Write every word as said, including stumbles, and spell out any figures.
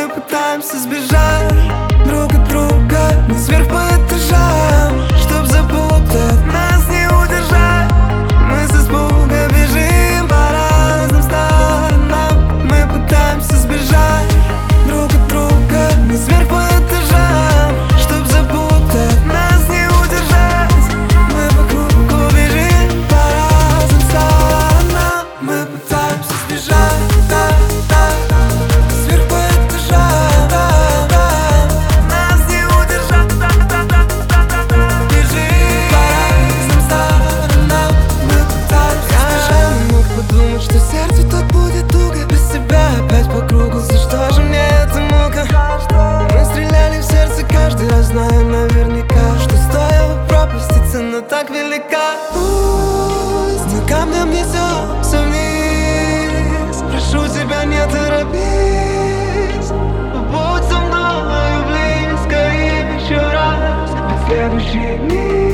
пытаемся сбежать друг от друга, не вверх по этажам, чтоб запутать нас не удержать. Мы с испуга бежим по разным сторонам. Мы пытаемся сбежать друг от друга, не вверх по этажам, чтоб запутать нас не удержать. Мы по кругу бежим по разным сторонам. Мы пытаемся сбежать, да, да, вверх по этажам, да, да. Нас не удержать, да, да, да, да, да, да. Бежим по разным сторонам. Мы пытаемся сбежать. Не мог подумать, что сердцу так будет туго без тебя опять по кругу. За что же мне эта мука? Мы стреляли в сердце каждый раз, зная наверняка, что стоило пропасти, цена так велика. Пусть мы камнем несемся вниз, прошу тебя, не торопись. Побудь со мною близко и еще раз в следующие дни.